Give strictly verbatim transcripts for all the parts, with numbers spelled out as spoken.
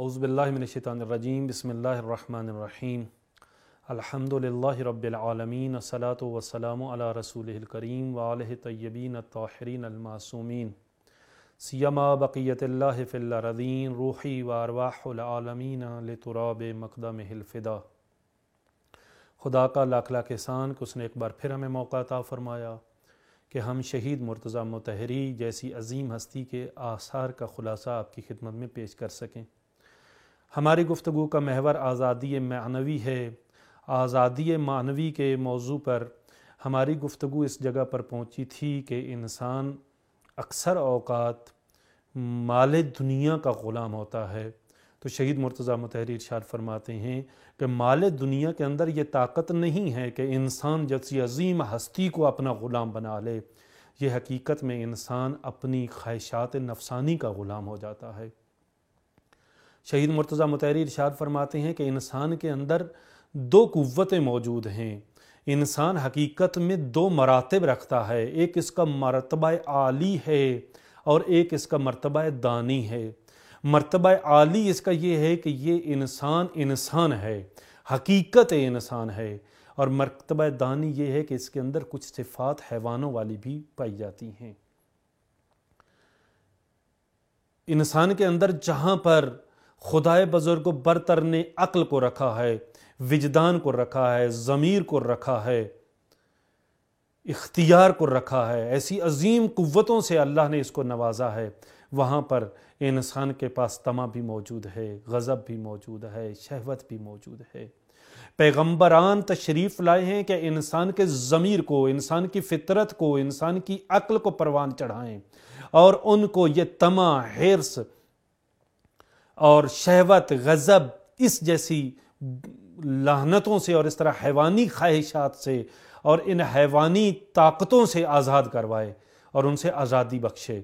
اعوذ باللہ من الشیطان الرجیم بسم اللہ الرحمن الرحیم الحمد للہ رب العالمین الصلاۃ والسلام علی رسولہ الکریم وآلہ طیبین الطاہرین المعصومین سیما بقیت اللہ فی الارضین روحی و ارواح العالمین لتراب مقدمہ الفدا۔ خدا کا لاکھ لاکھ احسان کہ اس نے ایک بار پھر ہمیں موقع عطا فرمایا کہ ہم شہید مرتضیٰ مطہری جیسی عظیم ہستی کے آثار کا خلاصہ آپ کی خدمت میں پیش کر سکیں۔ ہماری گفتگو کا محور آزادی معنوی ہے۔ آزادی معنوی کے موضوع پر ہماری گفتگو اس جگہ پر پہنچی تھی کہ انسان اکثر اوقات مال دنیا کا غلام ہوتا ہے، تو شہید مرتضیٰ مطہری ارشاد فرماتے ہیں کہ مال دنیا کے اندر یہ طاقت نہیں ہے کہ انسان جیسی عظیم ہستی کو اپنا غلام بنا لے، یہ حقیقت میں انسان اپنی خواہشات نفسانی کا غلام ہو جاتا ہے۔ شہید مرتضیٰ مطہری ارشاد فرماتے ہیں کہ انسان کے اندر دو قوتیں موجود ہیں۔ انسان حقیقت میں دو مراتب رکھتا ہے، ایک اس کا مرتبہ عالی ہے اور ایک اس کا مرتبہ دانی ہے۔ مرتبہ عالی اس کا یہ ہے کہ یہ انسان انسان ہے، حقیقت انسان ہے، اور مرتبہ دانی یہ ہے کہ اس کے اندر کچھ صفات حیوانوں والی بھی پائی جاتی ہیں۔ انسان کے اندر جہاں پر خدائے بزرگ و برتر نے عقل کو رکھا ہے، وجدان کو رکھا ہے، ضمیر کو رکھا ہے، اختیار کو رکھا ہے، ایسی عظیم قوتوں سے اللہ نے اس کو نوازا ہے، وہاں پر انسان کے پاس طمع بھی موجود ہے، غضب بھی موجود ہے، شہوت بھی موجود ہے۔ پیغمبران تشریف لائے ہیں کہ انسان کے ضمیر کو، انسان کی فطرت کو، انسان کی عقل کو پروان چڑھائیں اور ان کو یہ طمع، حرص اور شہوت، غضب اس جیسی لعنتوں سے اور اس طرح حیوانی خواہشات سے اور ان حیوانی طاقتوں سے آزاد کروائے اور ان سے آزادی بخشے۔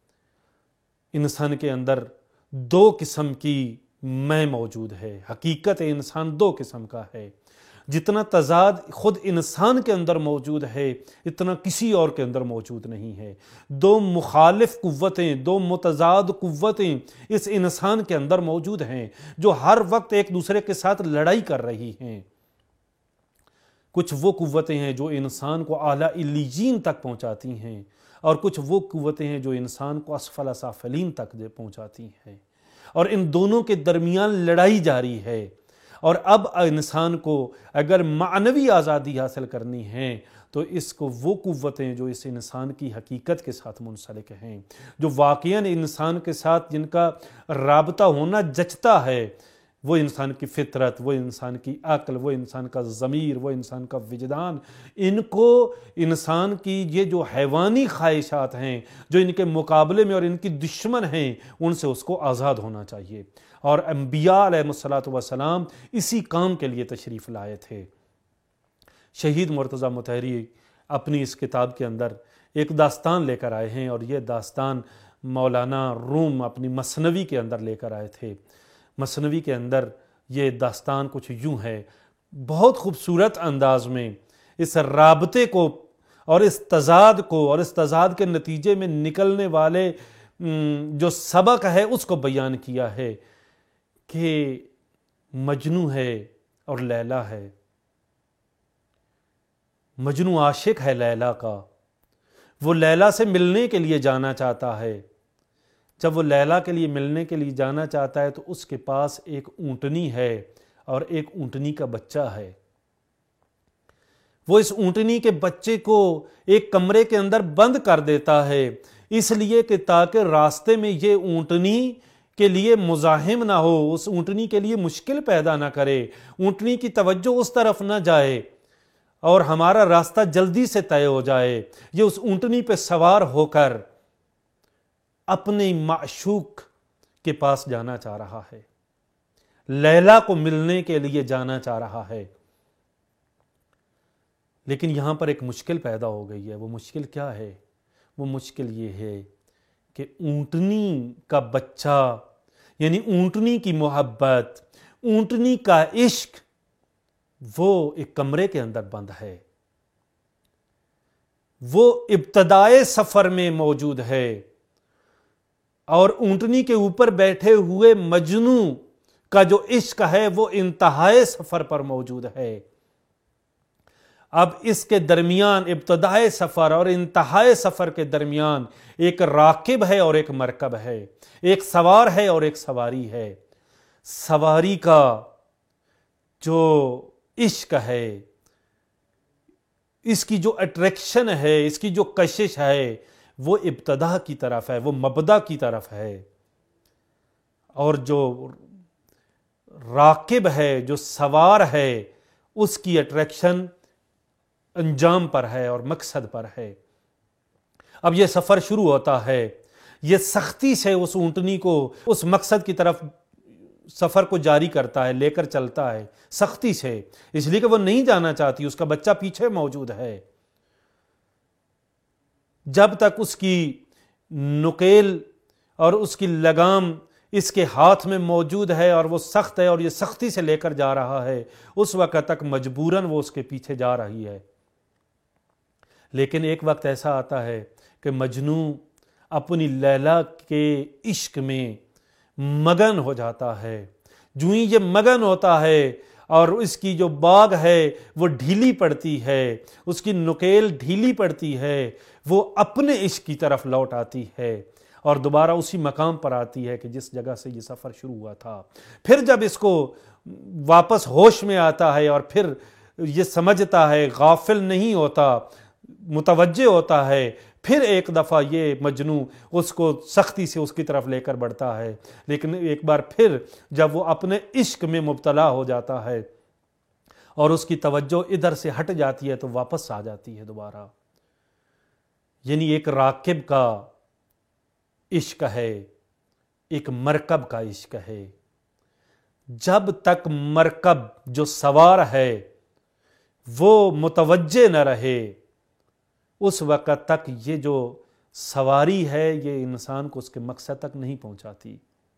انسان کے اندر دو قسم کی میں موجود ہے، حقیقت انسان دو قسم کا ہے۔ جتنا تضاد خود انسان کے اندر موجود ہے اتنا کسی اور کے اندر موجود نہیں ہے۔ دو مخالف قوتیں، دو متضاد قوتیں اس انسان کے اندر موجود ہیں جو ہر وقت ایک دوسرے کے ساتھ لڑائی کر رہی ہیں۔ کچھ وہ قوتیں ہیں جو انسان کو اعلیٰ علیین تک پہنچاتی ہیں اور کچھ وہ قوتیں ہیں جو انسان کو اسفل سافلین تک پہنچاتی ہیں، اور ان دونوں کے درمیان لڑائی جاری ہے۔ اور اب انسان کو اگر معنوی آزادی حاصل کرنی ہے تو اس کو وہ قوتیں جو اس انسان کی حقیقت کے ساتھ منسلک ہیں، جو واقعاً انسان کے ساتھ جن کا رابطہ ہونا جچتا ہے، وہ انسان کی فطرت، وہ انسان کی عقل، وہ انسان کا ضمیر، وہ انسان کا وجدان، ان کو انسان کی یہ جو حیوانی خواہشات ہیں جو ان کے مقابلے میں اور ان کی دشمن ہیں، ان سے اس کو آزاد ہونا چاہیے۔ اور انبیاء علیہ الصلاۃ والسلام اسی کام کے لیے تشریف لائے تھے۔ شہید مرتضیٰ مطہری اپنی اس کتاب کے اندر ایک داستان لے کر آئے ہیں، اور یہ داستان مولانا روم اپنی مثنوی کے اندر لے کر آئے تھے۔ مثنوی کے اندر یہ داستان کچھ یوں ہے، بہت خوبصورت انداز میں اس رابطے کو اور اس تضاد کو اور اس تضاد کے نتیجے میں نکلنے والے جو سبق ہے اس کو بیان کیا ہے کہ مجنوں ہے اور لیلا ہے۔ مجنوں عاشق ہے لیلا کا، وہ لیلا سے ملنے کے لیے جانا چاہتا ہے۔ جب وہ لیلا کے لیے ملنے کے لیے جانا چاہتا ہے تو اس کے پاس ایک اونٹنی ہے اور ایک اونٹنی کا بچہ ہے۔ وہ اس اونٹنی کے بچے کو ایک کمرے کے اندر بند کر دیتا ہے، اس لیے کہ تاکہ راستے میں یہ اونٹنی کے لیے مزاحم نہ ہو، اس اونٹنی کے لیے مشکل پیدا نہ کرے، اونٹنی کی توجہ اس طرف نہ جائے اور ہمارا راستہ جلدی سے طے ہو جائے۔ یہ اس اونٹنی پہ سوار ہو کر اپنے معشوق کے پاس جانا چاہ رہا ہے، لیلا کو ملنے کے لیے جانا چاہ رہا ہے، لیکن یہاں پر ایک مشکل پیدا ہو گئی ہے۔ وہ مشکل کیا ہے؟ وہ مشکل یہ ہے کہ اونٹنی کا بچہ، یعنی اونٹنی کی محبت، اونٹنی کا عشق، وہ ایک کمرے کے اندر بند ہے، وہ ابتدائے سفر میں موجود ہے، اور اونٹنی کے اوپر بیٹھے ہوئے مجنوں کا جو عشق ہے وہ انتہائے سفر پر موجود ہے۔ اب اس کے درمیان، ابتدائے سفر اور انتہائے سفر کے درمیان ایک راکب ہے اور ایک مرکب ہے، ایک سوار ہے اور ایک سواری ہے۔ سواری کا جو عشق ہے، اس کی جو اٹریکشن ہے، اس کی جو کشش ہے، وہ ابتدا کی طرف ہے، وہ مبدا کی طرف ہے، اور جو راکب ہے، جو سوار ہے، اس کی اٹریکشن انجام پر ہے اور مقصد پر ہے۔ اب یہ سفر شروع ہوتا ہے، یہ سختی سے اس اونٹنی کو اس مقصد کی طرف سفر کو جاری کرتا ہے، لے کر چلتا ہے سختی سے، اس لیے کہ وہ نہیں جانا چاہتی، اس کا بچہ پیچھے موجود ہے۔ جب تک اس کی نکیل اور اس کی لگام اس کے ہاتھ میں موجود ہے اور وہ سخت ہے اور یہ سختی سے لے کر جا رہا ہے، اس وقت تک مجبوراً وہ اس کے پیچھے جا رہی ہے۔ لیکن ایک وقت ایسا آتا ہے کہ مجنو اپنی لیلا کے عشق میں مگن ہو جاتا ہے۔ جو ہی یہ مگن ہوتا ہے اور اس کی جو باگ ہے وہ ڈھیلی پڑتی ہے، اس کی نکیل ڈھیلی پڑتی ہے، وہ اپنے عشق کی طرف لوٹ آتی ہے اور دوبارہ اسی مقام پر آتی ہے کہ جس جگہ سے یہ سفر شروع ہوا تھا۔ پھر جب اس کو واپس ہوش میں آتا ہے اور پھر یہ سمجھتا ہے، غافل نہیں ہوتا، متوجہ ہوتا ہے، پھر ایک دفعہ یہ مجنو اس کو سختی سے اس کی طرف لے کر بڑھتا ہے، لیکن ایک بار پھر جب وہ اپنے عشق میں مبتلا ہو جاتا ہے اور اس کی توجہ ادھر سے ہٹ جاتی ہے تو واپس آ جاتی ہے دوبارہ۔ یعنی ایک راکب کا عشق ہے، ایک مرکب کا عشق ہے۔ جب تک مرکب جو سوار ہے وہ متوجہ نہ رہے، اس وقت تک یہ جو سواری ہے یہ انسان کو اس کے مقصد تک نہیں پہنچاتی۔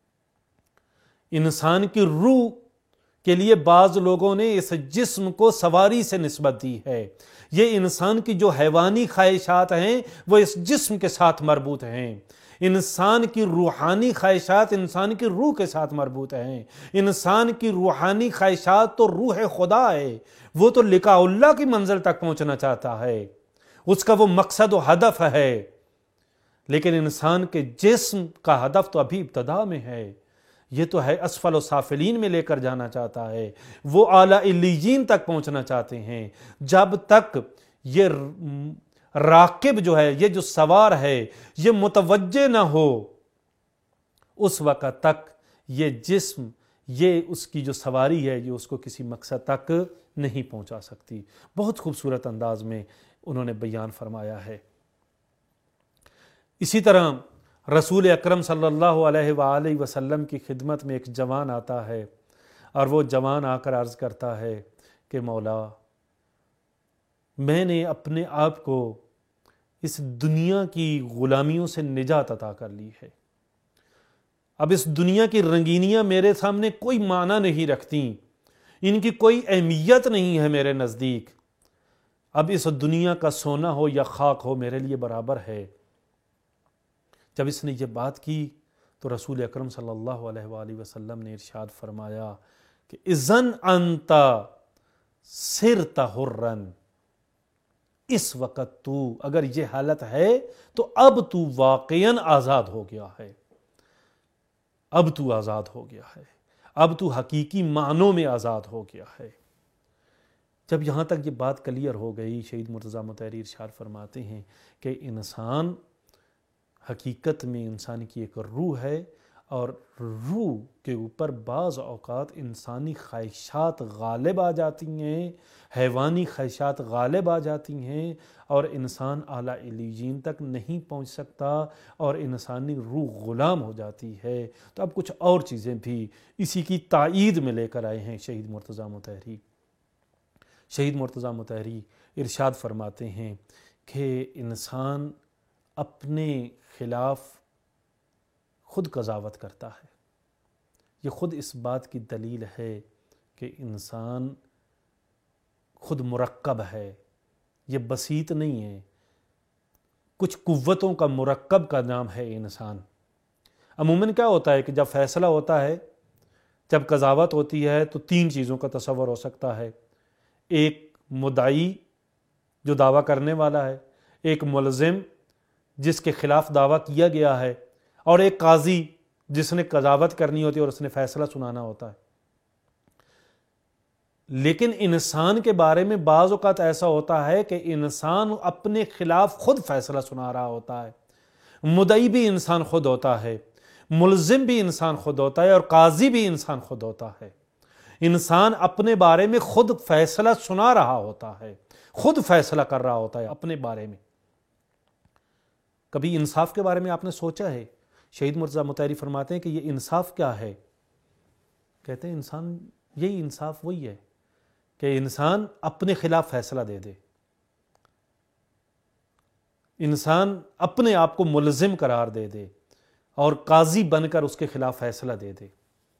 انسان کی روح کے لیے بعض لوگوں نے اس جسم کو سواری سے نسبت دی ہے۔ یہ انسان کی جو حیوانی خواہشات ہیں وہ اس جسم کے ساتھ مربوط ہیں، انسان کی روحانی خواہشات انسان کی روح کے ساتھ مربوط ہیں۔ انسان کی روحانی خواہشات تو روح خدا ہے، وہ تو لقاء اللہ کی منزل تک پہنچنا چاہتا ہے، اس کا وہ مقصد و ہدف ہے، لیکن انسان کے جسم کا ہدف تو ابھی ابتدا میں ہے۔ یہ تو ہے اسفل و سافلین میں لے کر جانا چاہتا ہے، وہ اعلیٰ علیین تک پہنچنا چاہتے ہیں۔ جب تک یہ راکب جو ہے، یہ جو سوار ہے، یہ متوجہ نہ ہو، اس وقت تک یہ جسم، یہ اس کی جو سواری ہے، یہ اس کو کسی مقصد تک نہیں پہنچا سکتی۔ بہت خوبصورت انداز میں انہوں نے بیان فرمایا ہے۔ اسی طرح رسول اکرم صلی اللہ علیہ وآلہ وسلم کی خدمت میں ایک جوان آتا ہے اور وہ جوان آ کر عرض کرتا ہے کہ مولا، میں نے اپنے آپ کو اس دنیا کی غلامیوں سے نجات عطا کر لی ہے، اب اس دنیا کی رنگینیاں میرے سامنے کوئی معنی نہیں رکھتی، ان کی کوئی اہمیت نہیں ہے میرے نزدیک، اب اس دنیا کا سونا ہو یا خاک ہو میرے لیے برابر ہے۔ جب اس نے یہ بات کی تو رسول اکرم صلی اللہ علیہ وآلہ وسلم نے ارشاد فرمایا کہ اذن انت صرت حرا، اس وقت تو، اگر یہ حالت ہے تو اب تو واقعاً آزاد ہو گیا ہے، اب تو آزاد ہو گیا ہے، اب تو حقیقی معنوں میں آزاد ہو گیا ہے۔ جب یہاں تک یہ بات کلیئر ہو گئی، شہید مرتضی مطہری ارشاد فرماتے ہیں کہ انسان حقیقت میں انسان کی ایک روح ہے، اور روح کے اوپر بعض اوقات انسانی خواہشات غالب آ جاتی ہیں، حیوانی خواہشات غالب آ جاتی ہیں، اور انسان اعلیٰ علیین تک نہیں پہنچ سکتا اور انسانی روح غلام ہو جاتی ہے۔ تو اب کچھ اور چیزیں بھی اسی کی تائید میں لے کر آئے ہیں شہید مرتضی مطہری۔ شہید مرتضی مطہری ارشاد فرماتے ہیں کہ انسان اپنے خلاف خود قضاوت کرتا ہے۔ یہ خود اس بات کی دلیل ہے کہ انسان خود مرکب ہے، یہ بسیط نہیں ہے، کچھ قوتوں کا مرکب کا نام ہے انسان۔ عموماً کیا ہوتا ہے کہ جب فیصلہ ہوتا ہے جب قضاوت ہوتی ہے تو تین چیزوں کا تصور ہو سکتا ہے، ایک مدعی جو دعویٰ کرنے والا ہے، ایک ملزم جس کے خلاف دعویٰ کیا گیا ہے، اور ایک قاضی جس نے قضاوت کرنی ہوتی ہے اور اس نے فیصلہ سنانا ہوتا ہے۔ لیکن انسان کے بارے میں بعض اوقات ایسا ہوتا ہے کہ انسان اپنے خلاف خود فیصلہ سنا رہا ہوتا ہے، مدعی بھی انسان خود ہوتا ہے، ملزم بھی انسان خود ہوتا ہے، اور قاضی بھی انسان خود ہوتا ہے۔ انسان اپنے بارے میں خود فیصلہ سنا رہا ہوتا ہے، خود فیصلہ کر رہا ہوتا ہے اپنے بارے میں۔ کبھی انصاف کے بارے میں آپ نے سوچا ہے؟ شہید مرتضیٰ مطہری فرماتے ہیں کہ یہ انصاف کیا ہے؟ کہتے ہیں انسان یہی انصاف وہی ہے کہ انسان اپنے خلاف فیصلہ دے دے، انسان اپنے آپ کو ملزم قرار دے دے اور قاضی بن کر اس کے خلاف فیصلہ دے دے،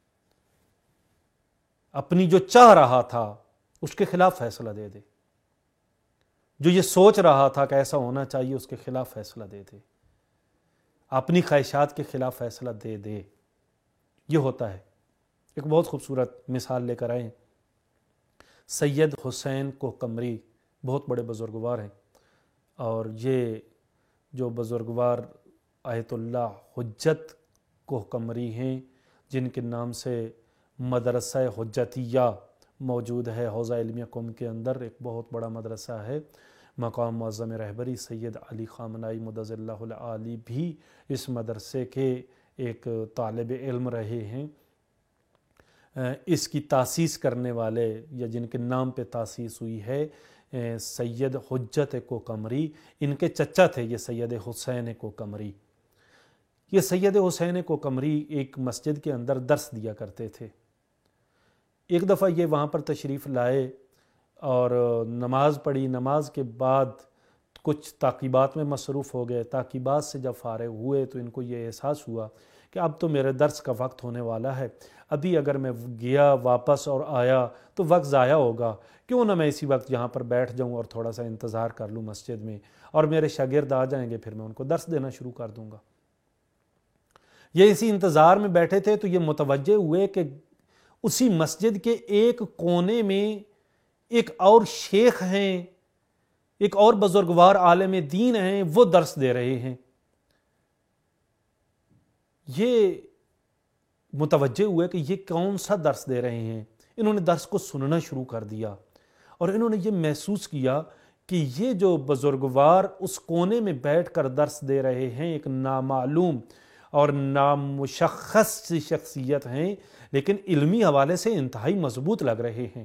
اپنی جو چاہ رہا تھا اس کے خلاف فیصلہ دے دے، جو یہ سوچ رہا تھا کہ ایسا ہونا چاہیے اس کے خلاف فیصلہ دے دے، اپنی خواہشات کے خلاف فیصلہ دے دے۔ یہ ہوتا ہے۔ ایک بہت خوبصورت مثال لے کر آئے ہیں، سید حسین کوہ-قمری بہت بڑے بزرگوار ہیں، اور یہ جو بزرگوار آیت اللہ حجت کوہ-قمری ہیں، جن کے نام سے مدرسہ حجتیہ موجود ہے حوزہ علمیہ قم کے اندر، ایک بہت بڑا مدرسہ ہے۔ مقام معظم رہبری سید علی خامنائی مدظ اللہ العالی بھی اس مدرسے کے ایک طالب علم رہے ہیں۔ اس کی تاسیس کرنے والے یا جن کے نام پہ تاسیس ہوئی ہے سید حجت کوہ-قمری، ان کے چچا تھے یہ سید حسین کوہ-قمری۔ یہ سید حسین کوہ-قمری ایک مسجد کے اندر درس دیا کرتے تھے۔ ایک دفعہ یہ وہاں پر تشریف لائے اور نماز پڑھی، نماز کے بعد کچھ تعقیبات میں مصروف ہو گئے۔ تعقیبات سے جب فارغ ہوئے تو ان کو یہ احساس ہوا کہ اب تو میرے درس کا وقت ہونے والا ہے، ابھی اگر میں گیا واپس اور آیا تو وقت ضائع ہوگا، کیوں نہ میں اسی وقت یہاں پر بیٹھ جاؤں اور تھوڑا سا انتظار کر لوں مسجد میں، اور میرے شاگرد آ جائیں گے پھر میں ان کو درس دینا شروع کر دوں گا۔ یہ اسی انتظار میں بیٹھے تھے تو یہ متوجہ ہوئے کہ اسی مسجد کے ایک کونے میں ایک اور شیخ ہیں، ایک اور بزرگوار عالم دین ہیں، وہ درس دے رہے ہیں۔ یہ متوجہ ہوئے کہ یہ کون سا درس دے رہے ہیں۔ انہوں نے درس کو سننا شروع کر دیا اور انہوں نے یہ محسوس کیا کہ یہ جو بزرگوار اس کونے میں بیٹھ کر درس دے رہے ہیں ایک نامعلوم اور نامشخص سی شخصیت ہیں، لیکن علمی حوالے سے انتہائی مضبوط لگ رہے ہیں۔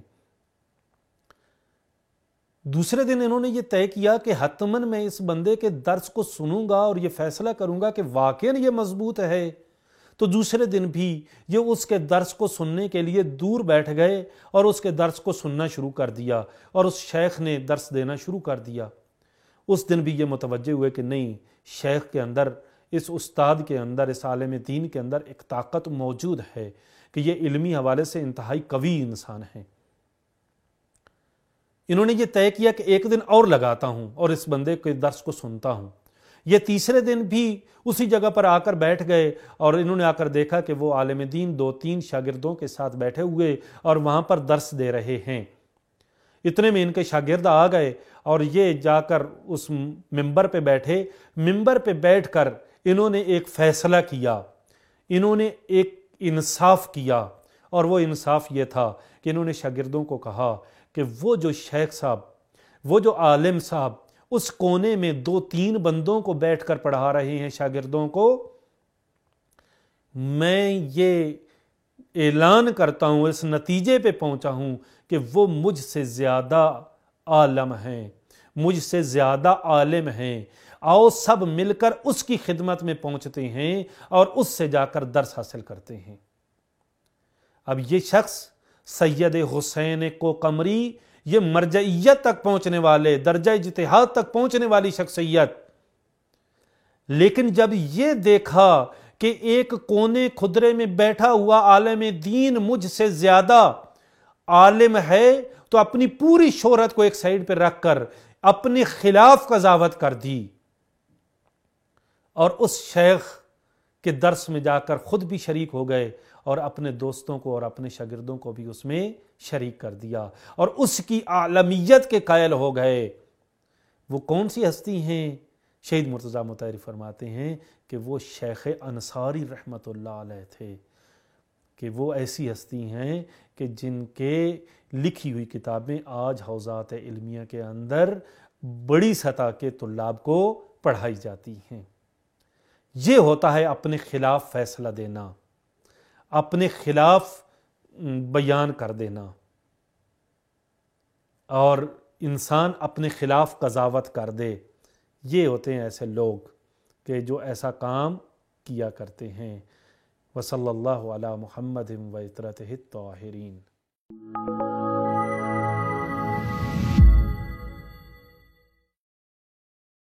دوسرے دن انہوں نے یہ طے کیا کہ حتماً میں اس بندے کے درس کو سنوں گا اور یہ فیصلہ کروں گا کہ واقعاً یہ مضبوط ہے۔ تو دوسرے دن بھی یہ اس کے درس کو سننے کے لیے دور بیٹھ گئے اور اس کے درس کو سننا شروع کر دیا، اور اس شیخ نے درس دینا شروع کر دیا۔ اس دن بھی یہ متوجہ ہوئے کہ نہیں، شیخ کے اندر، اس استاد کے اندر، اس عالم دین کے اندر ایک طاقت موجود ہے کہ یہ علمی حوالے سے انتہائی قوی انسان ہے۔ انہوں نے یہ طے کیا کہ ایک دن اور لگاتا ہوں اور اس بندے کے درس کو سنتا ہوں۔ یہ تیسرے دن بھی اسی جگہ پر آ کر بیٹھ گئے اور انہوں نے آ کر دیکھا کہ وہ عالم دین دو تین شاگردوں کے ساتھ بیٹھے ہوئے اور وہاں پر درس دے رہے ہیں۔ اتنے میں ان کے شاگرد آ گئے اور یہ جا کر اس ممبر پہ بیٹھے۔ ممبر پہ بیٹھ کر انہوں نے ایک فیصلہ کیا، انہوں نے ایک انصاف کیا، اور وہ انصاف یہ تھا کہ انہوں نے شاگردوں کو کہا کہ وہ جو شیخ صاحب، وہ جو عالم صاحب اس کونے میں دو تین بندوں کو بیٹھ کر پڑھا رہے ہیں شاگردوں کو، میں یہ اعلان کرتا ہوں، اس نتیجے پہ پہنچا ہوں کہ وہ مجھ سے زیادہ عالم ہیں، مجھ سے زیادہ عالم ہیں۔ آؤ سب مل کر اس کی خدمت میں پہنچتے ہیں اور اس سے جا کر درس حاصل کرتے ہیں۔ اب یہ شخص سید حسین کوہ-قمری، یہ مرجعیت تک پہنچنے والے، درجہ اجتہاد تک پہنچنے والی شخصیت، لیکن جب یہ دیکھا کہ ایک کونے کھدرے میں بیٹھا ہوا عالم دین مجھ سے زیادہ عالم ہے، تو اپنی پوری شہرت کو ایک سائیڈ پہ رکھ کر اپنے خلاف قضاوت کر دی، اور اس شیخ کہ درس میں جا کر خود بھی شریک ہو گئے اور اپنے دوستوں کو اور اپنے شاگردوں کو بھی اس میں شریک کر دیا اور اس کی عالمیت کے قائل ہو گئے۔ وہ کون سی ہستی ہیں؟ شہید مرتضیٰ مطہری فرماتے ہیں کہ وہ شیخ انصاری رحمۃ اللہ علیہ تھے، کہ وہ ایسی ہستی ہیں کہ جن کے لکھی ہوئی کتابیں آج حوزات علمیہ کے اندر بڑی سطح کے طلاب کو پڑھائی جاتی ہیں۔ یہ ہوتا ہے اپنے خلاف فیصلہ دینا، اپنے خلاف بیان کر دینا، اور انسان اپنے خلاف قضاوت کر دے۔ یہ ہوتے ہیں ایسے لوگ کہ جو ایسا کام کیا کرتے ہیں۔ وصلی اللہ علی محمد و عطرتہ الطاہرین۔